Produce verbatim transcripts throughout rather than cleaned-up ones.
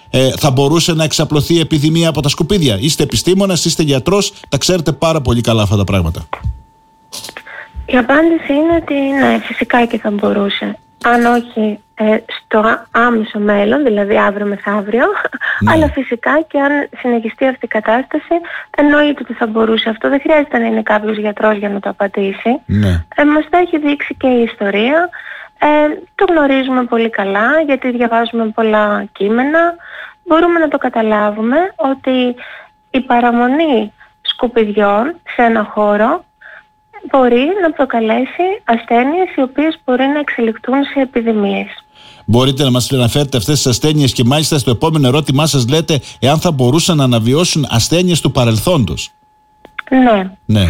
ε, θα μπορούσε να εξαπλωθεί η επιδημία από τα σκουπίδια? Είστε επιστήμονας, είστε γιατρός, τα ξέρετε πάρα πολύ καλά αυτά τα πράγματα. Η απάντηση είναι ότι ναι, φυσικά και θα μπορούσε. Αν όχι ε, στο άμεσο μέλλον, δηλαδή αύριο μεθαύριο, ναι. αλλά φυσικά και αν συνεχιστεί αυτή η κατάσταση, εννοείται ότι θα μπορούσε. Αυτό δεν χρειάζεται να είναι κάποιος γιατρός για να το απαντήσει. Ναι. Ε, μας το έχει δείξει και η ιστορία. Ε, το γνωρίζουμε πολύ καλά, γιατί διαβάζουμε πολλά κείμενα. Μπορούμε να το καταλάβουμε ότι η παραμονή σκουπιδιών σε ένα χώρο μπορεί να προκαλέσει ασθένειες οι οποίες μπορεί να εξελιχθούν σε επιδημίες. Μπορείτε να μας αναφέρετε αυτές τις ασθένειες και μάλιστα στο επόμενο ερώτημά σας λέτε εάν θα μπορούσαν να αναβιώσουν ασθένειες του παρελθόντος. Ναι. ναι.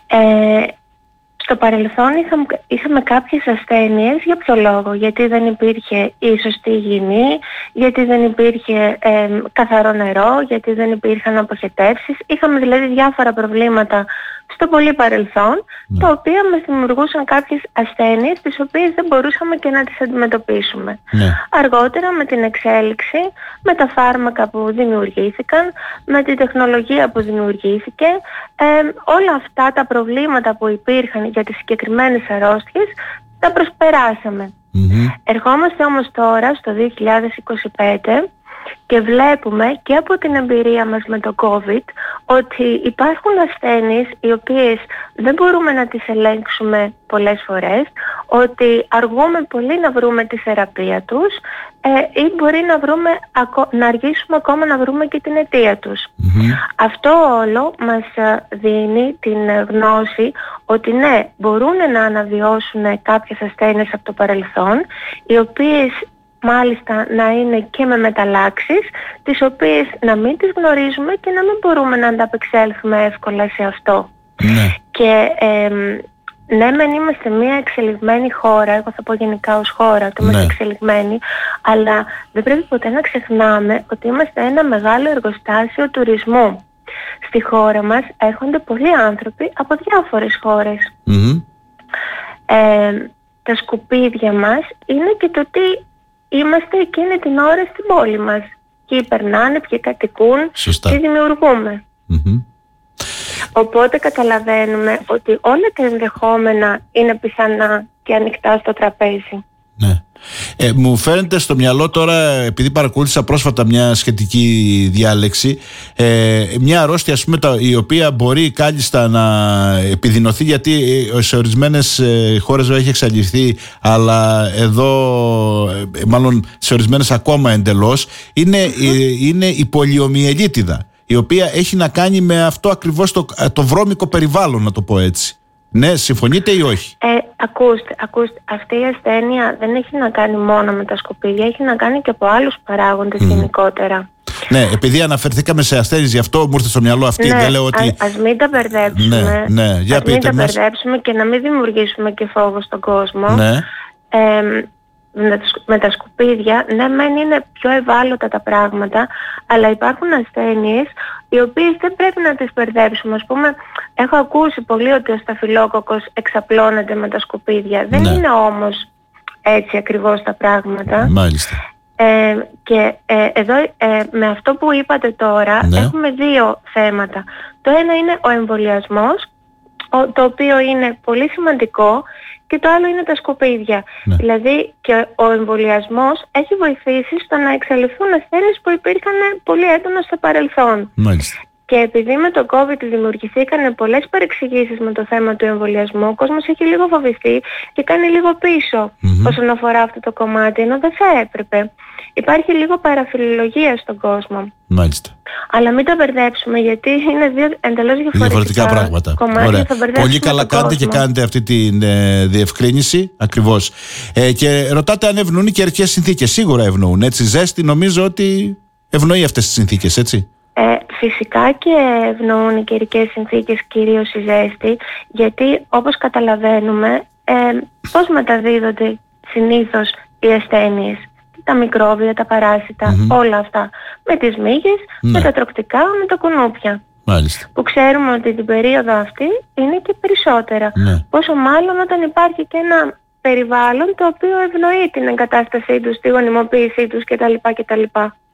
Ε, στο παρελθόν είχαμε, είχαμε κάποιες ασθένειες. Για ποιο λόγο? Γιατί δεν υπήρχε η σωστή υγιεινή, γιατί δεν υπήρχε ε, καθαρό νερό, γιατί δεν υπήρχαν αποχετεύσεις. Είχαμε δηλαδή διάφορα προβλήματα στο πολύ παρελθόν, ναι. τα οποία μας δημιουργούσαν κάποιες ασθένειες τις οποίες δεν μπορούσαμε και να τις αντιμετωπίσουμε. Ναι. Αργότερα με την εξέλιξη, με τα φάρμακα που δημιουργήθηκαν, με την τεχνολογία που δημιουργήθηκε, ε, όλα αυτά τα προβλήματα που υπήρχαν για τις συγκεκριμένες αρρώστιες τα προσπεράσαμε. Mm-hmm. Ερχόμαστε όμως τώρα στο δύο χιλιάδες είκοσι πέντε και βλέπουμε και από την εμπειρία μας με το COVID ότι υπάρχουν ασθένειες οι οποίες δεν μπορούμε να τις ελέγξουμε πολλές φορές, ότι αργούμε πολύ να βρούμε τη θεραπεία τους ε, ή μπορεί να, βρούμε, να αργήσουμε ακόμα να βρούμε και την αιτία τους. Mm-hmm. Αυτό όλο μας δίνει την γνώση ότι ναι, μπορούν να αναβιώσουν κάποιες ασθένειες από το παρελθόν, οι οποίες μάλιστα να είναι και με μεταλλάξεις, τις οποίες να μην τις γνωρίζουμε και να μην μπορούμε να ανταπεξέλθουμε εύκολα σε αυτό. Ναι. Και ε, ναι, μεν είμαστε μια εξελιγμένη χώρα, εγώ θα πω γενικά ως χώρα ότι είμαστε ναι. εξελιγμένοι, αλλά δεν πρέπει ποτέ να ξεχνάμε ότι είμαστε ένα μεγάλο εργοστάσιο τουρισμού. Στη χώρα μας έρχονται πολλοί άνθρωποι από διάφορες χώρες. Mm-hmm. Ε, τα σκουπίδια μας είναι και το τι είμαστε εκείνη την ώρα στην πόλη μας. Ποιοι περνάνε, ποιοι κατοικούν, τι δημιουργούμε. Mm-hmm. Οπότε καταλαβαίνουμε ότι όλα τα ενδεχόμενα είναι πιθανά και ανοιχτά στο τραπέζι. Ναι. Ε, μου φαίνεται στο μυαλό τώρα, επειδή παρακολούθησα πρόσφατα μια σχετική διάλεξη, ε, μια αρρώστια ας πούμε, η οποία μπορεί κάλλιστα να επιδεινωθεί, γιατί σε ορισμένες ε, χώρες έχει εξαλειφθεί, αλλά εδώ ε, μάλλον σε ορισμένες ακόμα εντελώς, είναι, mm-hmm. ε, είναι η πολιομιελίτιδα, η οποία έχει να κάνει με αυτό ακριβώς το, το βρώμικο περιβάλλον, να το πω έτσι. Ναι, συμφωνείτε ή όχι? Ε, ακούστε, ακούστε, αυτή η ασθένεια δεν έχει να κάνει μόνο με τα σκουπίδια, έχει να κάνει και από άλλους παράγοντες mm. γενικότερα. Ναι, επειδή αναφερθήκαμε σε ασθένειες, γι' αυτό μου ήρθε στο μυαλό αυτή, ναι, δεν λέω ότι... Α, ας μην τα μπερδέψουμε, ναι, ναι. Για ας μην τα μας... μπερδέψουμε και να μην δημιουργήσουμε και φόβο στον κόσμο. Ναι. Ε, με τα σκουπίδια, ναι μεν είναι πιο ευάλωτα τα πράγματα, αλλά υπάρχουν ασθένειες οι οποίες δεν πρέπει να τις μπερδέψουμε. Ας πούμε, έχω ακούσει πολύ ότι ο σταφυλόκοκκος εξαπλώνεται με τα σκουπίδια. Δεν ναι. είναι όμως έτσι ακριβώς τα πράγματα. Μάλιστα. Ε, και ε, εδώ ε, με αυτό που είπατε τώρα ναι. έχουμε δύο θέματα. Το ένα είναι ο εμβολιασμός, ο, το οποίο είναι πολύ σημαντικό, και το άλλο είναι τα σκουπίδια. Ναι. Δηλαδή και ο εμβολιασμός έχει βοηθήσει στο να εξαλειφθούν ασθένειες που υπήρχαν πολύ έντονα στο παρελθόν. Μάλιστα. Και επειδή με το COVID δημιουργηθήκαν πολλές παρεξηγήσεις με το θέμα του εμβολιασμού, ο κόσμος έχει λίγο φοβηθεί και κάνει λίγο πίσω mm-hmm. όσον αφορά αυτό το κομμάτι, ενώ δεν θα έπρεπε. Υπάρχει λίγο παραφιλολογία στον κόσμο. Μάλιστα. Αλλά μην τα μπερδέψουμε, γιατί είναι δύο εντελώς διαφορετικά, διαφορετικά πράγματα. Κομμάτια. Πολύ καλά κάνετε και κάνετε αυτή τη ε, διευκρίνηση. Ακριβώς. Ε, και ρωτάτε αν ευνοούν οι καιρικές συνθήκες. Σίγουρα ευνοούν. Έτσι, ζέστη νομίζω ότι ευνοεί αυτές τις συνθήκες, έτσι. Ε, φυσικά και ευνοούν οι καιρικές συνθήκες, κυρίως η ζέστη, γιατί όπως καταλαβαίνουμε ε, πώς μεταδίδονται συνήθως οι ασθένειες, τα μικρόβια, τα παράσιτα, mm-hmm. όλα αυτά, με τις μύγες, ναι. με τα τροκτικά, με τα κουνούπια. Μάλιστα. Που ξέρουμε ότι την περίοδο αυτή είναι και περισσότερα. Ναι. Πόσο μάλλον όταν υπάρχει και ένα περιβάλλον το οποίο ευνοεί την εγκατάστασή τους, τη γονιμοποίησή τους κτλ. κτλ.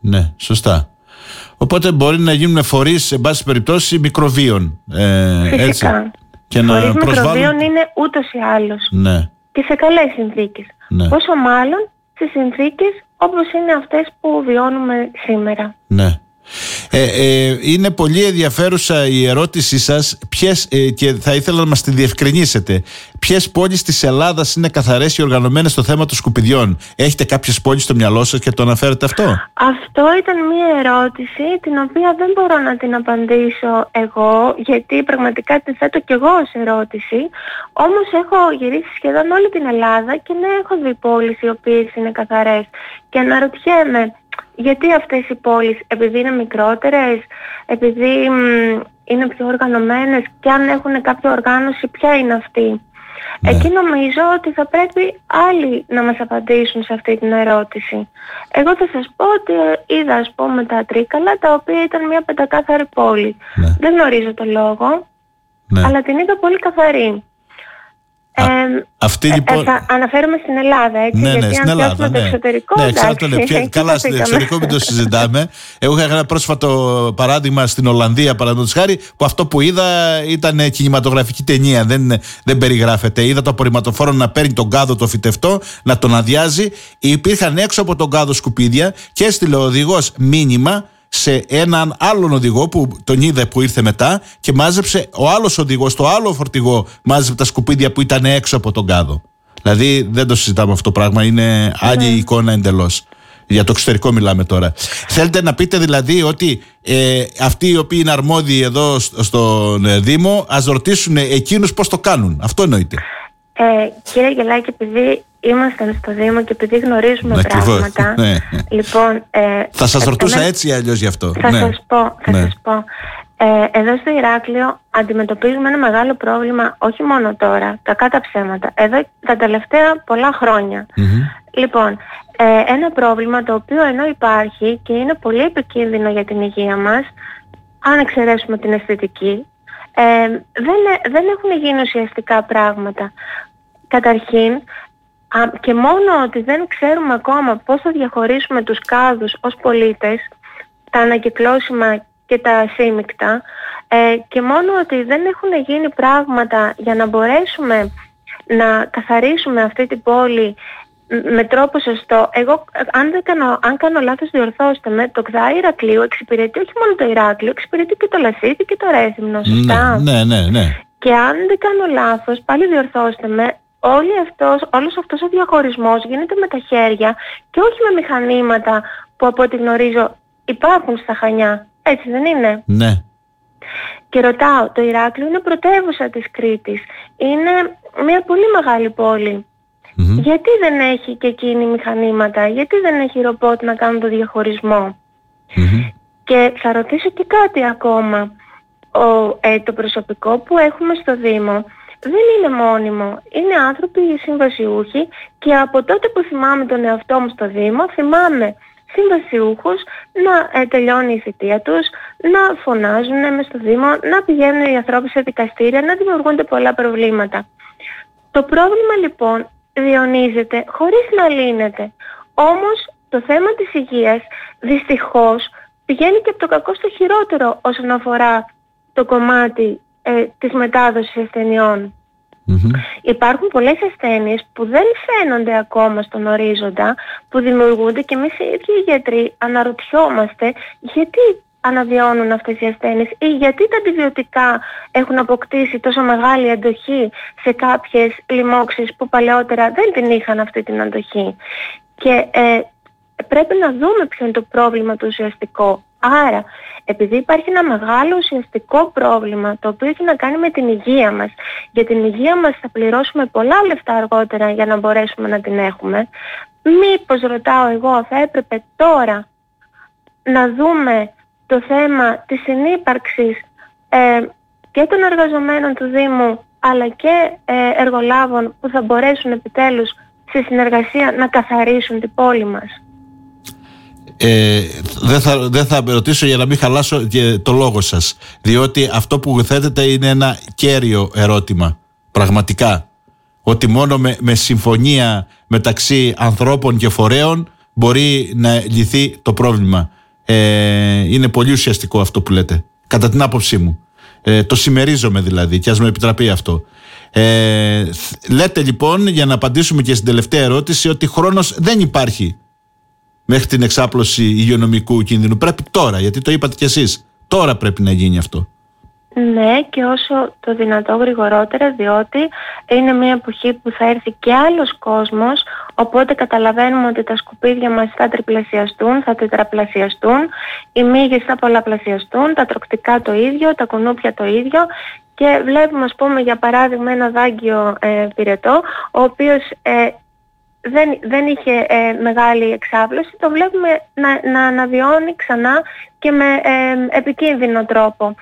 Ναι, σωστά. Οπότε μπορεί να γίνουν φορείς, σε πάση περιπτώσει, μικροβίων. Ε, Φυσικά. Έτσι. Και φορείς να προσβάλλουν... μικροβίων είναι ούτως ή άλλως. Ναι. Και σε καλές συνθήκες. Ναι. Πόσο μάλλον σε συνθήκες όπως είναι αυτές που βιώνουμε σήμερα. Ναι. Ε, ε, είναι πολύ ενδιαφέρουσα η ερώτησή σας. Ποιες, ε, και θα ήθελα να μας τη διευκρινίσετε. Ποιες πόλεις της Ελλάδας είναι καθαρές και οργανωμένες στο θέμα των σκουπιδιών? Έχετε κάποιες πόλεις στο μυαλό σας και το αναφέρετε αυτό? Αυτό ήταν μια ερώτηση την οποία δεν μπορώ να την απαντήσω εγώ, γιατί πραγματικά την θέτω κι εγώ ως ερώτηση. Όμως έχω γυρίσει σχεδόν όλη την Ελλάδα και ναι, έχω δει πόλεις οι οποίες είναι καθαρές και αναρωτιέμαι, γιατί αυτές οι πόλεις, επειδή είναι μικρότερες, επειδή μ, είναι πιο οργανωμένες, και αν έχουν κάποια οργάνωση, ποια είναι αυτή? Ναι. Εκεί νομίζω ότι θα πρέπει άλλοι να μας απαντήσουν σε αυτή την ερώτηση. Εγώ θα σας πω ότι είδα, ας πούμε, τα Τρίκαλα, τα οποία ήταν μια πεντακάθαρη πόλη. Ναι. Δεν γνωρίζω το λόγο, ναι, αλλά την είδα πολύ καθαρή. Α, ε, αυτή λοιπόν... ε, θα αναφέρομαι στην Ελλάδα, έτσι, ναι, ναι, γιατί στην αν Ελλάδα, ναι. το εξωτερικό, ναι, εντάξει, ναι, ποια, καλά, στο εξωτερικό μην το συζητάμε. Εγώ είχα ένα πρόσφατο παράδειγμα στην Ολλανδία, παραδείγματος χάρη, που αυτό που είδα ήταν κινηματογραφική ταινία, δεν, δεν περιγράφεται. Είδα το απορριμματοφόρο να παίρνει τον κάδο το φυτευτό, να τον αδειάζει. Υπήρχαν έξω από τον κάδο σκουπίδια και έστειλε ο οδηγός μήνυμα σε έναν άλλον οδηγό που τον είδε που ήρθε μετά και μάζεψε ο άλλος οδηγός, το άλλο φορτηγό μάζεψε τα σκουπίδια που ήταν έξω από τον κάδο. Δηλαδή δεν το συζητάμε αυτό το πράγμα, είναι άλλη mm. εικόνα εντελώς. Για το εξωτερικό μιλάμε τώρα. Θέλετε να πείτε δηλαδή ότι ε, αυτοί οι οποίοι είναι αρμόδιοι εδώ στον ε, Δήμο, ας ρωτήσουν εκείνους πώς το κάνουν? Αυτό εννοείται? Ε, κύριε Γελάκη, επειδή ήμασταν στο Δήμο και επειδή γνωρίζουμε Ακριβώς. πράγματα, ναι. λοιπόν, ε, θα σας ρωτούσα εμένα... έτσι ή αλλιώς γι' αυτό. Θα ναι. σας πω, θα ναι. σας πω. Ε, εδώ στο Ηράκλειο αντιμετωπίζουμε ένα μεγάλο πρόβλημα, όχι μόνο τώρα, κακά τα ψέματα, εδώ τα τελευταία πολλά χρόνια. Mm-hmm. Λοιπόν, ε, ένα πρόβλημα το οποίο ενώ υπάρχει και είναι πολύ επικίνδυνο για την υγεία μας, αν εξαιρέσουμε την αισθητική, ε, δεν, δεν έχουν γίνει ουσιαστικά πράγματα. Καταρχήν, α, και μόνο ότι δεν ξέρουμε ακόμα πώς θα διαχωρίσουμε τους κάδους ως πολίτες, τα ανακυκλώσιμα και τα ασύμικτα, ε, και μόνο ότι δεν έχουν γίνει πράγματα για να μπορέσουμε να καθαρίσουμε αυτή την πόλη με τρόπο σωστό. Εγώ, αν, δεν κάνω, αν κάνω λάθος, διορθώστε με, το ΚΔΑ Ηρακλείου εξυπηρετεί όχι μόνο το Ηράκλειο, εξυπηρετεί και το Λασίθι και το Ρέθυμνο, σωστά? Ναι, ναι, ναι. Και αν δεν κάνω λάθος, πάλι διορθώστε με, όλη αυτός, όλος αυτός ο διαχωρισμός γίνεται με τα χέρια και όχι με μηχανήματα που από ό,τι γνωρίζω υπάρχουν στα Χανιά. Έτσι δεν είναι? Ναι. Και ρωτάω, το Ηράκλειο είναι πρωτεύουσα της Κρήτης. Είναι μια πολύ μεγάλη πόλη. Mm-hmm. Γιατί δεν έχει και εκείνη μηχανήματα, γιατί δεν έχει ρομπότ να κάνουν το διαχωρισμό? Mm-hmm. Και θα ρωτήσω και κάτι ακόμα. Ο, ε, το προσωπικό που έχουμε στο Δήμο δεν είναι μόνιμο. Είναι άνθρωποι συμβασιούχοι και από τότε που θυμάμαι τον εαυτό μου στο Δήμο, θυμάμαι συμβασιούχους να ε, τελειώνει η θητεία τους, να φωνάζουν μες στο Δήμο, να πηγαίνουν οι ανθρώποι σε δικαστήρια, να δημιουργούνται πολλά προβλήματα. Το πρόβλημα λοιπόν διονύζεται χωρίς να λύνεται. Όμως το θέμα της υγείας δυστυχώς πηγαίνει και από το κακό στο χειρότερο όσον αφορά το κομμάτι ε, της μετάδοσης ασθενειών. Mm-hmm. Υπάρχουν πολλές ασθένειες που δεν φαίνονται ακόμα στον ορίζοντα, που δημιουργούνται και εμείς οι ίδιοι οι γιατροί αναρωτιόμαστε γιατί αναβιώνουν αυτές οι ασθένειες ή γιατί τα αντιβιωτικά έχουν αποκτήσει τόσο μεγάλη αντοχή σε κάποιες λοιμώξεις που παλαιότερα δεν την είχαν αυτή την αντοχή. Και ε, πρέπει να δούμε ποιο είναι το πρόβλημα το ουσιαστικό. Άρα, επειδή υπάρχει ένα μεγάλο ουσιαστικό πρόβλημα το οποίο έχει να κάνει με την υγεία μας, για την υγεία μας θα πληρώσουμε πολλά λεφτά αργότερα για να μπορέσουμε να την έχουμε, μήπως, ρωτάω εγώ, θα έπρεπε τώρα να δούμε το θέμα της συνύπαρξης ε, και των εργαζομένων του Δήμου αλλά και ε, εργολάβων που θα μπορέσουν επιτέλους σε συνεργασία να καθαρίσουν την πόλη μας. Ε, δεν θα, δεν θα ρωτήσω για να μην χαλάσω και το λόγο σας, διότι αυτό που θέτετε είναι ένα κέριο ερώτημα πραγματικά, ότι μόνο με, με συμφωνία μεταξύ ανθρώπων και φορέων μπορεί να λυθεί το πρόβλημα. Ε, είναι πολύ ουσιαστικό αυτό που λέτε, κατά την άποψή μου. Ε, το συμμερίζομαι δηλαδή, και ας μου επιτραπεί αυτό. Ε, λέτε λοιπόν, για να απαντήσουμε και στην τελευταία ερώτηση, ότι χρόνος δεν υπάρχει μέχρι την εξάπλωση υγειονομικού κινδύνου. Πρέπει τώρα, γιατί το είπατε κι εσείς. Τώρα πρέπει να γίνει αυτό. Ναι, και όσο το δυνατό γρηγορότερα, διότι είναι μια εποχή που θα έρθει και άλλος κόσμος, οπότε καταλαβαίνουμε ότι τα σκουπίδια μας θα τριπλασιαστούν, θα τετραπλασιαστούν, οι μύγες θα πολλαπλασιαστούν, τα τροκτικά το ίδιο, τα κουνούπια το ίδιο, και βλέπουμε, ας πούμε, για παράδειγμα ένα δάγκιο ε, πυρετό, ο οποίος ε, δεν, δεν είχε ε, μεγάλη εξάπλωση, το βλέπουμε να, να αναβιώνει ξανά και με ε, επικίνδυνο τρόπο.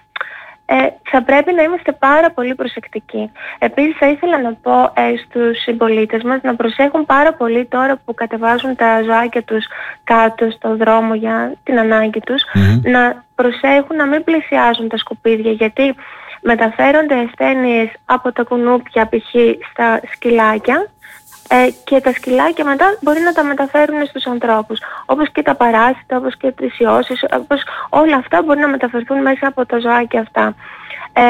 Ε, θα πρέπει να είμαστε πάρα πολύ προσεκτικοί. Επίσης θα ήθελα να πω ε, στους συμπολίτες μας να προσέχουν πάρα πολύ τώρα που κατεβάζουν τα ζωάκια τους κάτω στον δρόμο για την ανάγκη τους, mm-hmm. να προσέχουν να μην πλησιάζουν τα σκουπίδια, γιατί μεταφέρονται ασθένειες από τα κουνούπια π.χ. στα σκυλάκια, Ε, και τα σκυλάκια μετά μπορεί να τα μεταφέρουν στους ανθρώπους, όπως και τα παράσιτα, όπως και τις ιώσεις, όπως όλα αυτά μπορεί να μεταφερθούν μέσα από τα ζωάκια αυτά. Ε,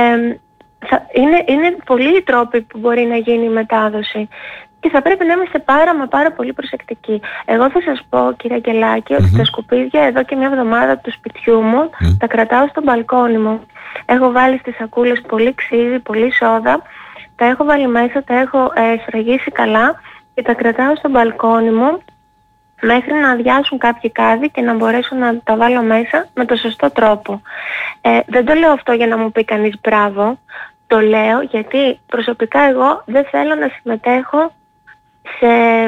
θα, είναι, είναι πολλοί οι τρόποι που μπορεί να γίνει η μετάδοση και θα πρέπει να είμαστε πάρα μα πάρα πολύ προσεκτικοί. Εγώ θα σας πω, κύριε Αγγελάκη, ότι mm-hmm. τα σκουπίδια εδώ και μια εβδομάδα του σπιτιού μου mm-hmm. τα κρατάω στο μπαλκόνι μου. Έχω βάλει στις σακούλες πολύ ξύδι, πολύ σόδα, τα έχω βάλει μέσα, τα έχω ε, σφραγίσει καλά και τα κρατάω στο μπαλκόνι μου μέχρι να αδειάσουν κάποιοι κάδοι και να μπορέσω να τα βάλω μέσα με το σωστό τρόπο. Ε, δεν το λέω αυτό για να μου πει κανείς μπράβο, το λέω γιατί προσωπικά εγώ δεν θέλω να συμμετέχω σε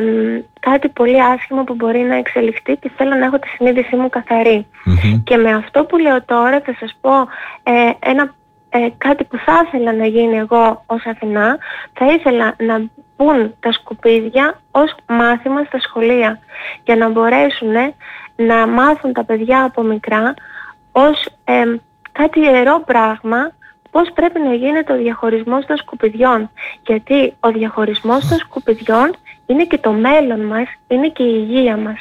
κάτι πολύ άσχημο που μπορεί να εξελιχθεί και θέλω να έχω τη συνείδησή μου καθαρή. Mm-hmm. Και με αυτό που λέω τώρα θα σας πω ε, ένα, ε, κάτι που θα ήθελα να γίνει εγώ ως Αθηνά. Θα ήθελα να μπουν τα σκουπίδια ως μάθημα στα σχολεία για να μπορέσουν να μάθουν τα παιδιά από μικρά ως ε, κάτι ιερό πράγμα πώς πρέπει να γίνεται ο διαχωρισμός των σκουπιδιών, γιατί ο διαχωρισμός των σκουπιδιών είναι και το μέλλον μας, είναι και η υγεία μας.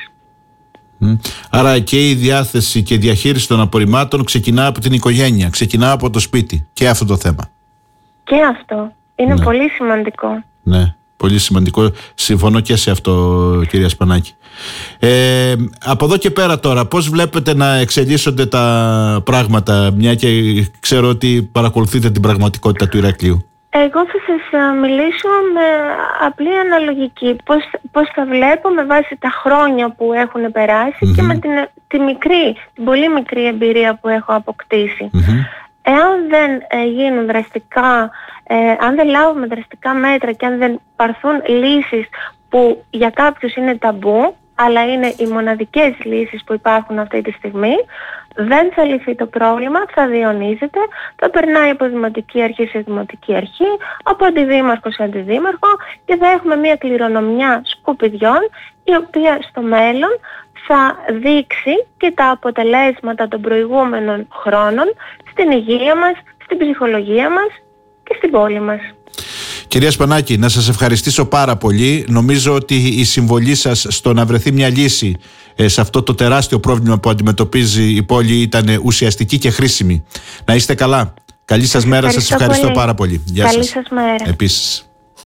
Άρα και η διάθεση και η διαχείριση των απορριμμάτων ξεκινά από την οικογένεια, ξεκινά από το σπίτι, και αυτό το θέμα. Και αυτό είναι ναι. πολύ σημαντικό. Ναι, πολύ σημαντικό. Συμφωνώ και σε αυτό, κυρία Σπανάκη. Ε, από εδώ και πέρα τώρα, πώς βλέπετε να εξελίσσονται τα πράγματα, μια και ξέρω ότι παρακολουθείτε την πραγματικότητα του Ηρακλείου? Εγώ θα σας μιλήσω με απλή αναλογική. Πώς, πώς θα βλέπω με βάση τα χρόνια που έχουν περάσει mm-hmm. και με την, τη μικρή, την πολύ μικρή εμπειρία που έχω αποκτήσει. Mm-hmm. Εάν δεν ε, γίνουν δραστικά, ε, αν δεν λάβουμε δραστικά μέτρα και αν δεν πάρθουν λύσεις που για κάποιους είναι ταμπού, αλλά είναι οι μοναδικές λύσεις που υπάρχουν αυτή τη στιγμή, δεν θα λυθεί το πρόβλημα, θα διονύζεται, θα περνάει από δημοτική αρχή σε δημοτική αρχή, από αντιδήμαρχο σε αντιδήμαρχο και θα έχουμε μια κληρονομιά σκουπιδιών η οποία στο μέλλον θα δείξει και τα αποτελέσματα των προηγούμενων χρόνων στην υγεία μας, στην ψυχολογία μας και στην πόλη μας. Κυρία Σπανάκη, να σας ευχαριστήσω πάρα πολύ. Νομίζω ότι η συμβολή σας στο να βρεθεί μια λύση σε αυτό το τεράστιο πρόβλημα που αντιμετωπίζει η πόλη ήταν ουσιαστική και χρήσιμη. Να είστε καλά. Καλή σας μέρα, σας ευχαριστώ πολύ. πάρα πολύ. Γεια Καλή σας. σας μέρα. Επίσης.